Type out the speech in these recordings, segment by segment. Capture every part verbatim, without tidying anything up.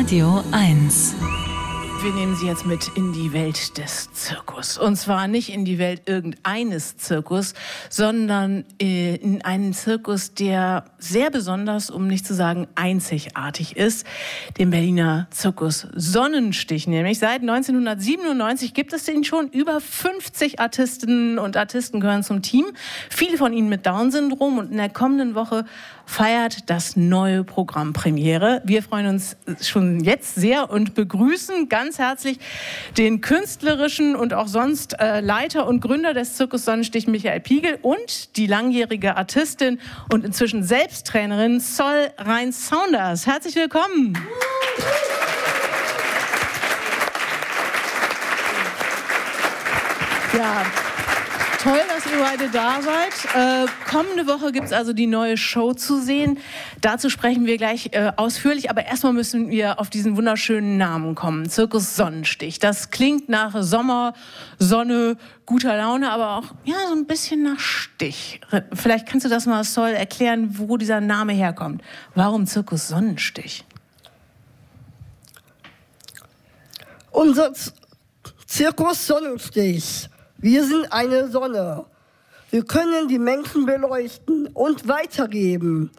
Radio eins. Wir nehmen Sie jetzt mit in die Welt des Zirkus. Und zwar nicht in die Welt irgendeines Zirkus, sondern in einen Zirkus, der sehr besonders, um nicht zu sagen einzigartig ist. Den Berliner Zirkus Sonnenstich nämlich. Seit neunzehnhundertsiebenundneunzig gibt es den schon. Über fünfzig Artistinnen und Artisten gehören zum Team. Viele von ihnen mit Down-Syndrom. Und in der kommenden Woche feiert das neue Programm Premiere. Wir freuen uns schon jetzt sehr und begrüßen ganz herzlich den künstlerischen und auch sonst äh, Leiter und Gründer des Zirkus Sonnenstich Michael Piegel und die langjährige Artistin und inzwischen selbst Trainerin Sol Rein-Saunders. Herzlich willkommen. Ja, toll, dass ihr beide da seid. Äh, kommende Woche gibt es also die neue Show zu sehen. Dazu sprechen wir gleich äh, ausführlich, aber erstmal müssen wir auf diesen wunderschönen Namen kommen. Zirkus Sonnenstich. Das klingt nach Sommer, Sonne, guter Laune, aber auch ja, so ein bisschen nach Stich. Vielleicht kannst du das mal, Sol, erklären, wo dieser Name herkommt. Warum Zirkus Sonnenstich? Unser Z- Zirkus Sonnenstich. Wir sind eine Sonne. Wir können die Menschen beleuchten und weitergeben,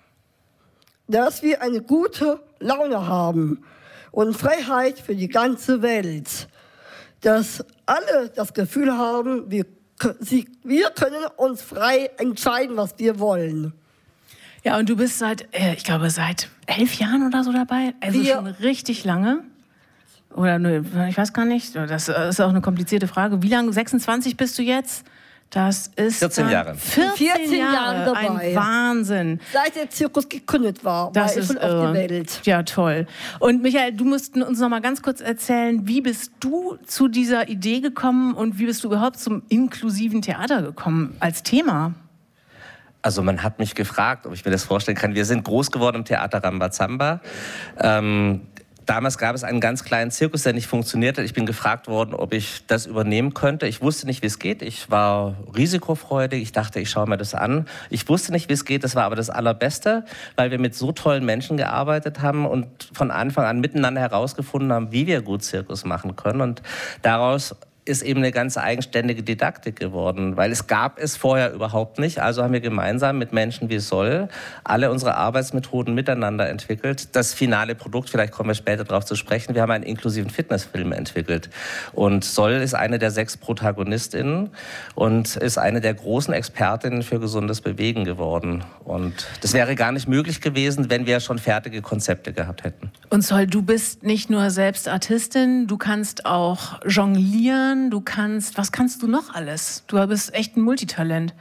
dass wir eine gute Laune haben und Freiheit für die ganze Welt. Dass alle das Gefühl haben, wir, sie, wir können uns frei entscheiden, was wir wollen. Ja, und du bist seit, äh, ich glaube, seit elf Jahren oder so dabei. Also wir, schon richtig lange. Oder nö, ich weiß gar nicht. Das ist auch eine komplizierte Frage. Wie lange? sechsundzwanzig bist du jetzt? Das ist vierzehn Jahre. vierzehn, vierzehn Jahre. Jahre dabei. Ein Wahnsinn. Seit der Zirkus gegründet war, Das war ich ist schon auf irre. der Welt. Ja, toll. Und Michael, du musst uns noch mal ganz kurz erzählen, wie bist du zu dieser Idee gekommen und wie bist du überhaupt zum inklusiven Theater gekommen als Thema? Also man hat mich gefragt, ob ich mir das vorstellen kann. Wir sind groß geworden im Theater Rambazamba. Ähm, Damals gab es einen ganz kleinen Zirkus, der nicht funktioniert hat. Ich bin gefragt worden, ob ich das übernehmen könnte. Ich wusste nicht, wie es geht. Ich war risikofreudig. Ich dachte, ich schaue mir das an. Ich wusste nicht, wie es geht. Das war aber das Allerbeste, weil wir mit so tollen Menschen gearbeitet haben und von Anfang an miteinander herausgefunden haben, wie wir gut Zirkus machen können. Und daraus ist eben eine ganz eigenständige Didaktik geworden, weil es gab es vorher überhaupt nicht. Also haben wir gemeinsam mit Menschen wie Sol alle unsere Arbeitsmethoden miteinander entwickelt. Das finale Produkt, vielleicht kommen wir später darauf zu sprechen, wir haben einen inklusiven Fitnessfilm entwickelt. Und Sol ist eine der sechs Protagonistinnen und ist eine der großen Expertinnen für gesundes Bewegen geworden. Und das wäre gar nicht möglich gewesen, wenn wir schon fertige Konzepte gehabt hätten. Und Sol, du bist nicht nur selbst Artistin, du kannst auch jonglieren. Du kannst, was kannst du noch alles? Du bist echt ein Multitalent.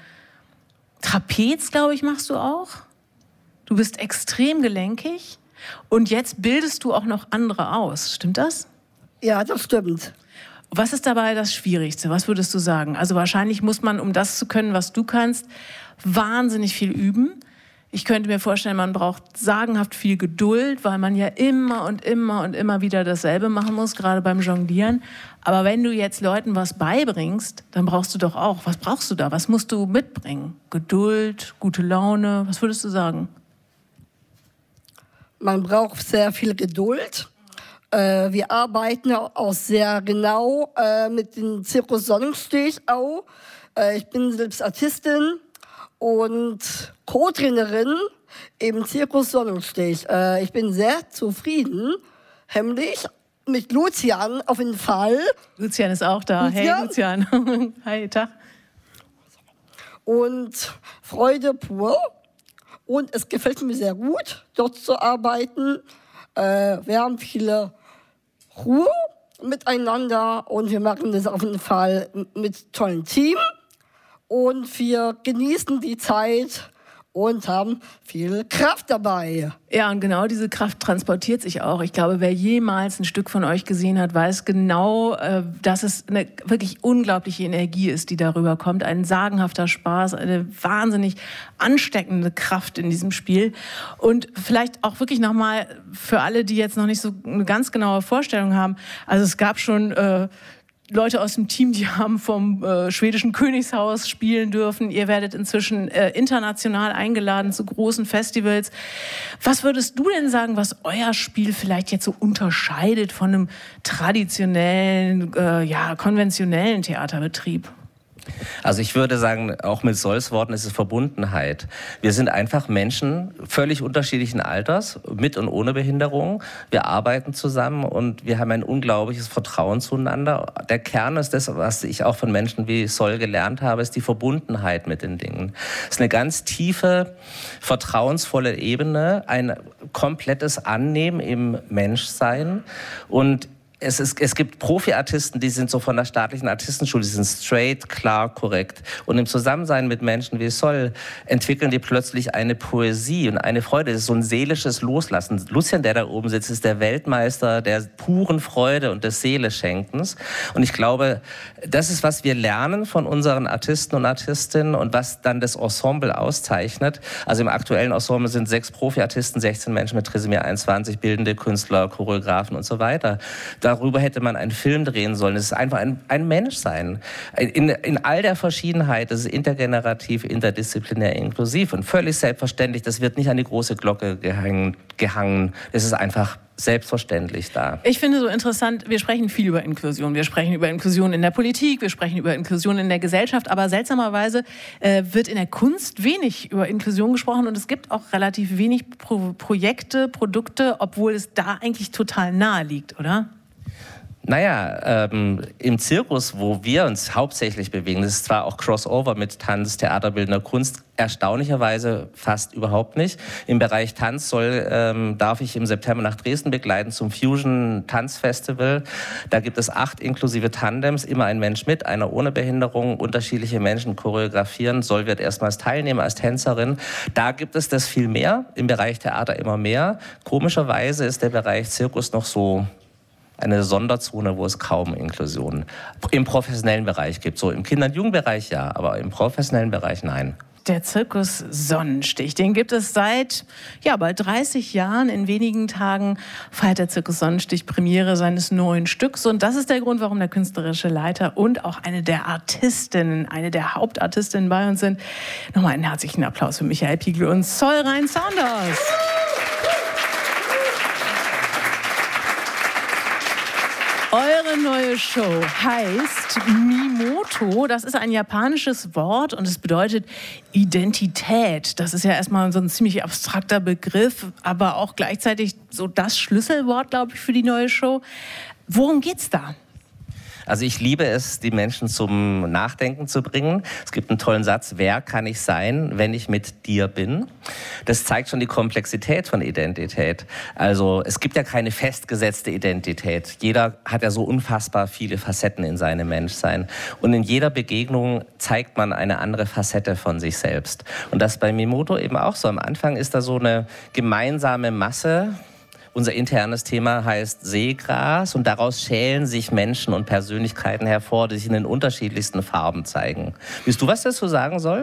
Trapez, glaube ich, machst du auch. Du bist extrem gelenkig und jetzt bildest du auch noch andere aus. Stimmt das? Ja, das stimmt. Was ist dabei das Schwierigste? Was würdest du sagen? Also wahrscheinlich muss man, um das zu können, was du kannst, wahnsinnig viel üben. Ich könnte mir vorstellen, man braucht sagenhaft viel Geduld, weil man ja immer und immer und immer wieder dasselbe machen muss, gerade beim Jonglieren. Aber wenn du jetzt Leuten was beibringst, dann brauchst du doch auch, was brauchst du da? Was musst du mitbringen? Geduld, gute Laune, was würdest du sagen? Man braucht sehr viel Geduld. Äh, wir arbeiten auch sehr genau äh, mit dem Zirkus Sonnenstich auch. Äh, ich bin selbst Artistin und Co-Trainerin im Zirkus Sonnenstich. Äh, ich bin sehr zufrieden, hemmlich, mit Lucian auf jeden Fall. Lucian ist auch da. Lucian? Hey Lucian. Hi, Tag. Und Freude pur. Und es gefällt mir sehr gut, dort zu arbeiten. Äh, wir haben viele Ruhe miteinander und wir machen das auf jeden Fall mit tollen Team. Und wir genießen die Zeit und haben viel Kraft dabei. Ja, und genau diese Kraft transportiert sich auch. Ich glaube, wer jemals ein Stück von euch gesehen hat, weiß genau, dass es eine wirklich unglaubliche Energie ist, die darüber kommt. Ein sagenhafter Spaß, eine wahnsinnig ansteckende Kraft in diesem Spiel. Und vielleicht auch wirklich nochmal für alle, die jetzt noch nicht so eine ganz genaue Vorstellung haben. Also es gab schon äh, Leute aus dem Team, die haben vom äh, schwedischen Königshaus spielen dürfen. Ihr werdet inzwischen äh, international eingeladen zu großen Festivals. Was würdest du denn sagen, was euer Spiel vielleicht jetzt so unterscheidet von einem traditionellen, äh, ja, konventionellen Theaterbetrieb? Also ich würde sagen, auch mit Solls Worten ist es Verbundenheit. Wir sind einfach Menschen völlig unterschiedlichen Alters, mit und ohne Behinderung. Wir arbeiten zusammen und wir haben ein unglaubliches Vertrauen zueinander. Der Kern ist das, was ich auch von Menschen wie Soll gelernt habe, ist die Verbundenheit mit den Dingen. Es ist eine ganz tiefe, vertrauensvolle Ebene, ein komplettes Annehmen im Menschsein und Es, ist, es gibt Profi-Artisten, die sind so von der staatlichen Artistenschule, die sind straight, klar, korrekt. Und im Zusammensein mit Menschen wie Soll entwickeln die plötzlich eine Poesie und eine Freude. Das ist so ein seelisches Loslassen. Lucian, der da oben sitzt, ist der Weltmeister der puren Freude und des Seeleschenkens. Und ich glaube, das ist, was wir lernen von unseren Artisten und Artistinnen und was dann das Ensemble auszeichnet. Also im aktuellen Ensemble sind sechs Profi-Artisten, sechzehn Menschen mit Trisomie einundzwanzig, bildende Künstler, Choreografen und so weiter. Darüber hätte man einen Film drehen sollen. Es ist einfach ein, ein Menschsein. In, in all der Verschiedenheit, das ist intergenerativ, interdisziplinär, inklusiv und völlig selbstverständlich. Das wird nicht an die große Glocke gehangen. gehangen. Das ist einfach selbstverständlich da. Ich finde so interessant, wir sprechen viel über Inklusion. Wir sprechen über Inklusion in der Politik, wir sprechen über Inklusion in der Gesellschaft, aber seltsamerweise äh, wird in der Kunst wenig über Inklusion gesprochen und es gibt auch relativ wenig Pro- Projekte, Produkte, obwohl es da eigentlich total nahe liegt, oder? Naja, ähm, im Zirkus, wo wir uns hauptsächlich bewegen, das ist zwar auch Crossover mit Tanz, Theaterbildender Kunst, erstaunlicherweise fast überhaupt nicht. Im Bereich Tanz soll, ähm, darf ich im September nach Dresden begleiten zum Fusion Tanzfestival. Da gibt es acht inklusive Tandems, immer ein Mensch mit, einer ohne Behinderung, unterschiedliche Menschen choreografieren. Soll wird erstmals teilnehmen als Tänzerin. Da gibt es das viel mehr, im Bereich Theater immer mehr. Komischerweise ist der Bereich Zirkus noch so eine Sonderzone, wo es kaum Inklusion im professionellen Bereich gibt. So im Kinder- und Jugendbereich ja, aber im professionellen Bereich nein. Der Zirkus Sonnenstich, den gibt es seit ja, bald dreißig Jahren. In wenigen Tagen feiert der Zirkus Sonnenstich Premiere seines neuen Stücks. Und das ist der Grund, warum der künstlerische Leiter und auch eine der Artistinnen, eine der Hauptartistinnen bei uns sind. Nochmal einen herzlichen Applaus für Michael Piegel und Sol Rein-Saunders. Eure neue Show heißt Mimoto. Das ist ein japanisches Wort und es bedeutet Identität. Das ist ja erstmal so ein ziemlich abstrakter Begriff, aber auch gleichzeitig so das Schlüsselwort, glaube ich, für die neue Show. Worum geht's da? Also ich liebe es, die Menschen zum Nachdenken zu bringen. Es gibt einen tollen Satz, wer kann ich sein, wenn ich mit dir bin? Das zeigt schon die Komplexität von Identität. Also es gibt ja keine festgesetzte Identität. Jeder hat ja so unfassbar viele Facetten in seinem Menschsein. Und in jeder Begegnung zeigt man eine andere Facette von sich selbst. Und das bei Mimoto eben auch so. Am Anfang ist da so eine gemeinsame Masse. Unser internes Thema heißt Seegras und daraus schälen sich Menschen und Persönlichkeiten hervor, die sich in den unterschiedlichsten Farben zeigen. Willst du was dazu sagen, Soll?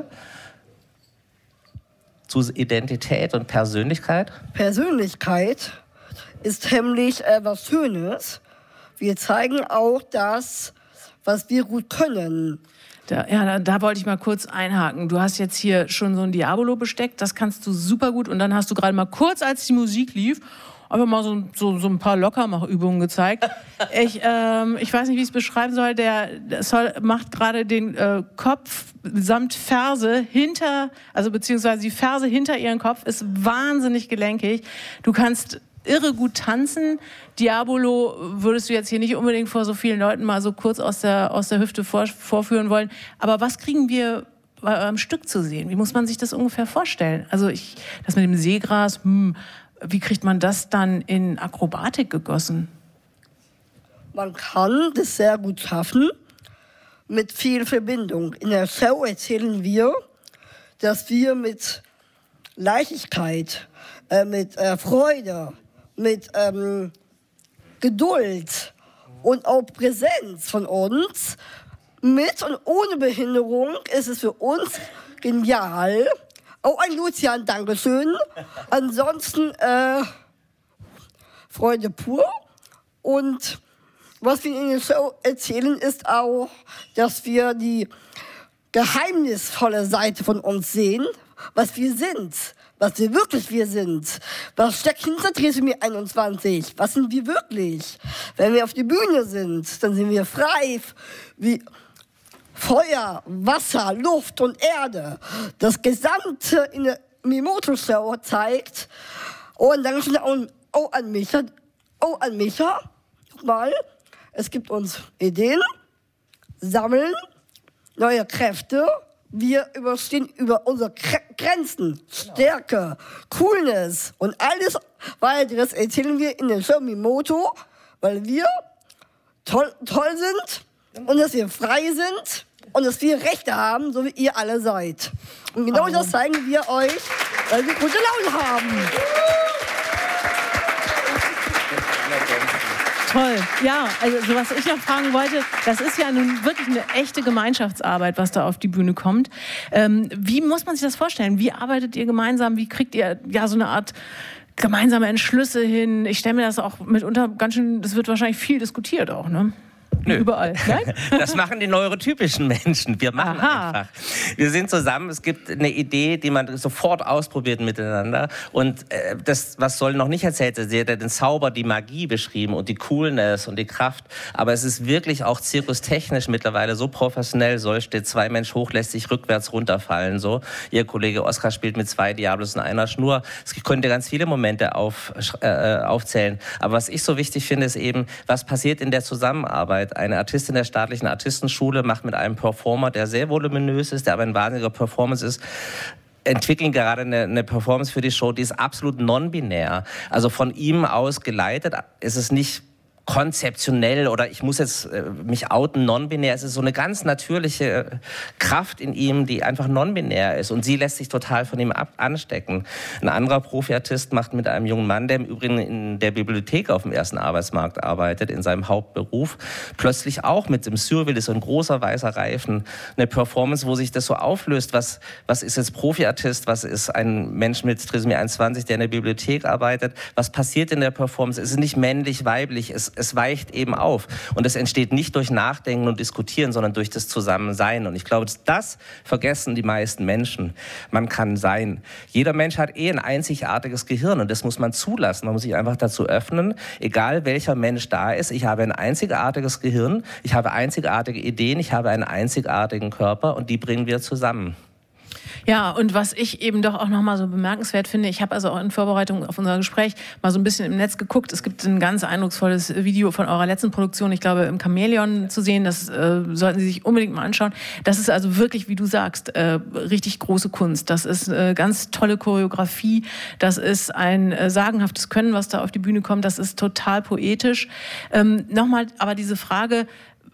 Zu Identität und Persönlichkeit? Persönlichkeit ist nämlich äh, was Schönes. Wir zeigen auch das, was wir gut können. Da, ja, da, da wollte ich mal kurz einhaken. Du hast jetzt hier schon so ein Diabolo-Besteck, das kannst du super gut. Und dann hast du gerade mal kurz, als die Musik lief, einfach mal so, so, so ein paar Lockermachübungen gezeigt. Ich, ähm, ich weiß nicht, wie ich es beschreiben soll. Der, der Sol macht gerade den äh, Kopf samt Ferse hinter, also beziehungsweise die Ferse hinter ihren Kopf ist wahnsinnig gelenkig. Du kannst irre gut tanzen. Diabolo würdest du jetzt hier nicht unbedingt vor so vielen Leuten mal so kurz aus der, aus der Hüfte vor, vorführen wollen. Aber was kriegen wir bei eurem Stück zu sehen? Wie muss man sich das ungefähr vorstellen? Also ich, das mit dem Seegras, hm, wie kriegt man das dann in Akrobatik gegossen? Man kann das sehr gut schaffen mit viel Verbindung. In der Show erzählen wir, dass wir mit Leichtigkeit, äh, mit äh, Freude, mit ähm, Geduld und auch Präsenz von uns, mit und ohne Behinderung, ist es für uns genial. Oh, ein Lucian, Dankeschön. Ansonsten äh, Freude pur. Und was wir in der Show erzählen, ist auch, dass wir die geheimnisvolle Seite von uns sehen, was wir sind, was wir wirklich wir sind. Was steckt hinter Trisomie einundzwanzig? Was sind wir wirklich? Wenn wir auf die Bühne sind, dann sind wir frei wie Feuer, Wasser, Luft und Erde. Das Gesamte in der Mimoto-Show zeigt. Oh, und dann schon auch, oh, an Micha. Oh, an Micha. Guck mal, es gibt uns Ideen, sammeln, neue Kräfte. Wir überstehen über unsere Grenzen, Stärke, Coolness und alles weiteres erzählen wir in der Show Mimoto, weil wir toll, toll sind und dass wir frei sind und dass wir Rechte haben, so wie ihr alle seid. Und genau oh. das zeigen wir euch, weil wir gute Laune haben. Toll. Ja, also so was ich noch fragen wollte, das ist ja nun wirklich eine echte Gemeinschaftsarbeit, was da auf die Bühne kommt. Ähm, wie muss man sich das vorstellen? Wie arbeitet ihr gemeinsam? Wie kriegt ihr ja so eine Art gemeinsame Entschlüsse hin? Ich stelle mir das auch mitunter ganz schön, das wird wahrscheinlich viel diskutiert auch, ne? Nö. Überall. Nein? Das machen die neurotypischen Menschen. Wir machen Aha. einfach. Wir sind zusammen. Es gibt eine Idee, die man sofort ausprobiert miteinander. Und äh, das, was Sol noch nicht erzählt hat, sie hat den Zauber, die Magie beschrieben und die Coolness und die Kraft. Aber es ist wirklich auch zirkustechnisch mittlerweile so professionell. Sol steht zwei Mensch hoch, lässt sich rückwärts runterfallen. So. Ihr Kollege Oskar spielt mit zwei Diablos in einer Schnur. Es könnte ganz viele Momente auf, äh, aufzählen. Aber was ich so wichtig finde, ist eben, was passiert in der Zusammenarbeit. Eine Artistin der staatlichen Artistenschule macht mit einem Performer, der sehr voluminös ist, der aber ein wahnsinniger Performance ist, entwickeln gerade eine, eine Performance für die Show, die ist absolut non-binär. Also von ihm aus geleitet. Es ist nicht konzeptionell oder ich muss jetzt äh, mich outen, non-binär. Es ist so eine ganz natürliche äh, Kraft in ihm, die einfach non-binär ist und sie lässt sich total von ihm ab anstecken. Ein anderer Profiartist macht mit einem jungen Mann, der im Übrigen in der Bibliothek auf dem ersten Arbeitsmarkt arbeitet, in seinem Hauptberuf, plötzlich auch mit dem Surville, so ein großer weißer Reifen, eine Performance, wo sich das so auflöst, was, was ist jetzt Profiartist, was ist ein Mensch mit Trisomie einundzwanzig, der in der Bibliothek arbeitet, was passiert in der Performance, es ist nicht männlich, weiblich, es Es weicht eben auf. Und es entsteht nicht durch Nachdenken und Diskutieren, sondern durch das Zusammensein. Und ich glaube, das vergessen die meisten Menschen. Man kann sein. Jeder Mensch hat eh ein einzigartiges Gehirn und das muss man zulassen. Man muss sich einfach dazu öffnen, egal welcher Mensch da ist. Ich habe ein einzigartiges Gehirn, ich habe einzigartige Ideen, ich habe einen einzigartigen Körper und die bringen wir zusammen. Ja, und was ich eben doch auch nochmal so bemerkenswert finde, ich habe also auch in Vorbereitung auf unser Gespräch mal so ein bisschen im Netz geguckt. Es gibt ein ganz eindrucksvolles Video von eurer letzten Produktion, ich glaube im Chamäleon zu sehen. Das äh, sollten Sie sich unbedingt mal anschauen. Das ist also wirklich, wie du sagst, äh, richtig große Kunst. Das ist äh, ganz tolle Choreografie. Das ist ein äh, sagenhaftes Können, was da auf die Bühne kommt. Das ist total poetisch. Ähm, nochmal aber diese Frage,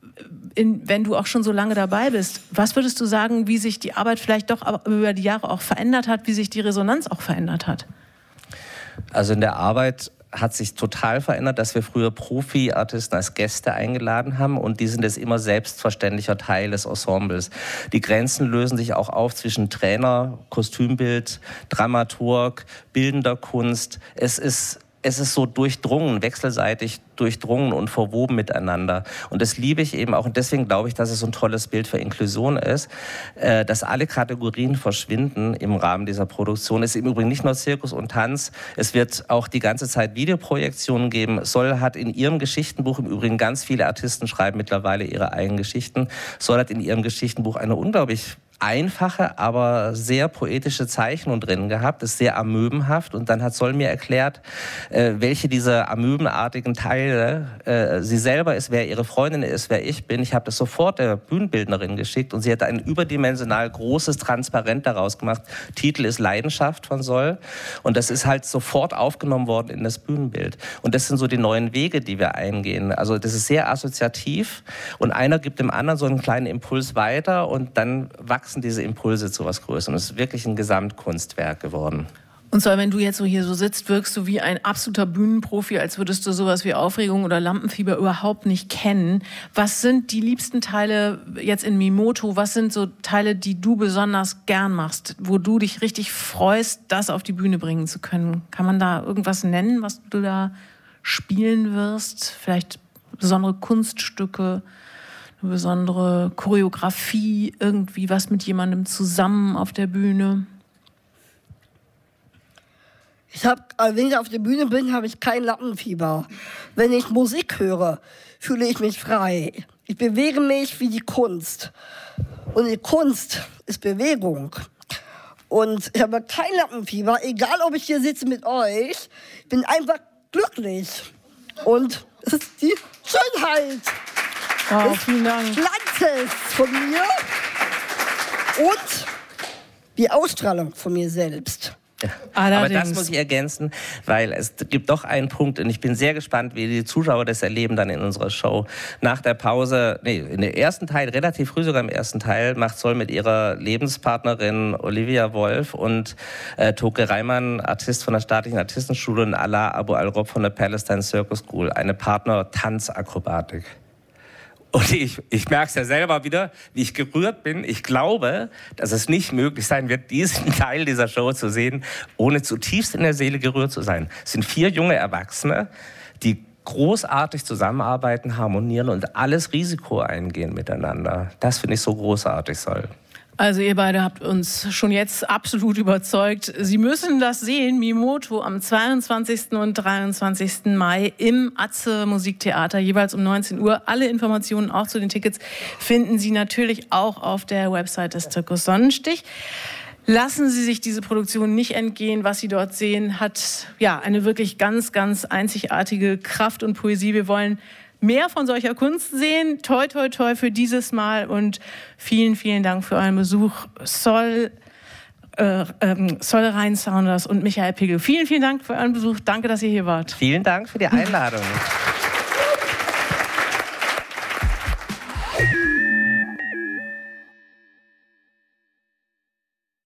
In, wenn du auch schon so lange dabei bist, was würdest du sagen, wie sich die Arbeit vielleicht doch über die Jahre auch verändert hat, wie sich die Resonanz auch verändert hat? Also in der Arbeit hat sich total verändert, dass wir früher Profi-Artisten als Gäste eingeladen haben und die sind jetzt immer selbstverständlicher Teil des Ensembles. Die Grenzen lösen sich auch auf zwischen Trainer, Kostümbild, Dramaturg, bildender Kunst. Es ist Es ist so durchdrungen, wechselseitig durchdrungen und verwoben miteinander. Und das liebe ich eben auch. Und deswegen glaube ich, dass es so ein tolles Bild für Inklusion ist, äh, dass alle Kategorien verschwinden im Rahmen dieser Produktion. Es ist im Übrigen nicht nur Zirkus und Tanz. Es wird auch die ganze Zeit Videoprojektionen geben. Sol hat in ihrem Geschichtenbuch, im Übrigen ganz viele Artisten schreiben mittlerweile ihre eigenen Geschichten. Sol hat in ihrem Geschichtenbuch eine unglaublich einfache, aber sehr poetische Zeichnung drin gehabt, ist sehr amöbenhaft und dann hat Sol mir erklärt, äh, welche dieser amöbenartigen Teile äh, sie selber ist, wer ihre Freundin ist, wer ich bin. Ich habe das sofort der Bühnenbildnerin geschickt und sie hat ein überdimensional großes Transparent daraus gemacht. Titel ist Leidenschaft von Sol und das ist halt sofort aufgenommen worden in das Bühnenbild. Und das sind so die neuen Wege, die wir eingehen. Also das ist sehr assoziativ und einer gibt dem anderen so einen kleinen Impuls weiter und dann wachsen diese Impulse zu was Größerem. Es ist wirklich ein Gesamtkunstwerk geworden. Und zwar, wenn du jetzt so hier so sitzt, wirkst du wie ein absoluter Bühnenprofi, als würdest du sowas wie Aufregung oder Lampenfieber überhaupt nicht kennen. Was sind die liebsten Teile jetzt in Mimoto? Was sind so Teile, die du besonders gern machst, wo du dich richtig freust, das auf die Bühne bringen zu können? Kann man da irgendwas nennen, was du da spielen wirst? Vielleicht besondere Kunststücke, eine besondere Choreografie, irgendwie was mit jemandem zusammen auf der Bühne? Ich habe, wenn ich auf der Bühne bin, habe ich kein Lampenfieber. Wenn ich Musik höre, fühle ich mich frei. Ich bewege mich wie die Kunst. Und die Kunst ist Bewegung. Und ich habe kein Lampenfieber, egal ob ich hier sitze mit euch. Ich bin einfach glücklich. Und es ist die Schönheit Wow, des vielen Dank. Glanzes von mir und die Ausstrahlung von mir selbst. Aber das muss ich ergänzen, weil es gibt doch einen Punkt und ich bin sehr gespannt, wie die Zuschauer das erleben dann in unserer Show. Nach der Pause, nee, in der ersten Teil, relativ früh sogar im ersten Teil, macht Sol mit ihrer Lebenspartnerin Olivia Wolf und äh, Toke Reimann, Artist von der Staatlichen Artistenschule, und Alaa Abu Al-Rob von der Palestine Circus School, eine Partner-Tanzakrobatik. Und ich, ich merke es ja selber wieder, wie ich gerührt bin. Ich glaube, dass es nicht möglich sein wird, diesen Teil dieser Show zu sehen, ohne zutiefst in der Seele gerührt zu sein. Es sind vier junge Erwachsene, die großartig zusammenarbeiten, harmonieren und alles Risiko eingehen miteinander. Das finde ich so großartig, Sol. Also ihr beide habt uns schon jetzt absolut überzeugt. Sie müssen das sehen, Mimoto, am zweiundzwanzigsten und dreiundzwanzigsten Mai im Atze Musiktheater, jeweils um neunzehn Uhr. Alle Informationen auch zu den Tickets finden Sie natürlich auch auf der Website des Zirkus Sonnenstich. Lassen Sie sich diese Produktion nicht entgehen. Was Sie dort sehen, hat ja eine wirklich ganz, ganz einzigartige Kraft und Poesie. Wir wollen mehr von solcher Kunst sehen. Toi, toi, toi für dieses Mal und vielen, vielen Dank für euren Besuch. Sol, äh, ähm, Sol Rhein-Saunders und Michael Pigel. Vielen, vielen Dank für euren Besuch. Danke, dass ihr hier wart. Vielen Dank für die Einladung.